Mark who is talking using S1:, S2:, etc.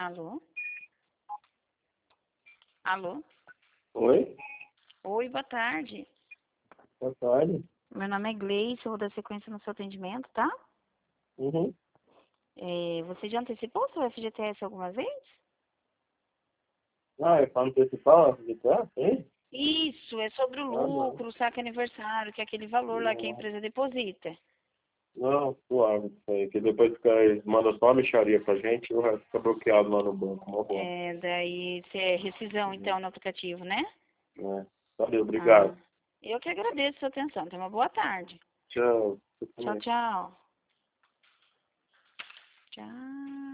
S1: Alô? Alô?
S2: Oi?
S1: Oi, boa tarde.
S2: Boa tarde.
S1: Meu nome é Gleice, eu vou dar sequência no seu atendimento, tá?
S2: Uhum.
S1: Você já antecipou seu FGTS alguma vez?
S2: Ah, é para antecipar o FGTS, hein?
S1: Isso, é sobre o
S2: Ah, não.
S1: lucro, o saque aniversário, que é aquele valor lá que a
S2: Não,
S1: empresa deposita.
S2: não, suave isso aí. Que depois fica, eles mandam só uma mixaria pra gente e o resto fica bloqueado lá no banco. Mó bom.
S1: Daí você é rescisão,
S2: Uhum.
S1: então, no aplicativo, né?
S2: É. Valeu,
S1: Ah,
S2: obrigado.
S1: eu que agradeço a sua atenção. Tenha uma boa tarde.
S2: Tchau. Você
S1: Tchau,
S2: também.
S1: tchau. Tchau.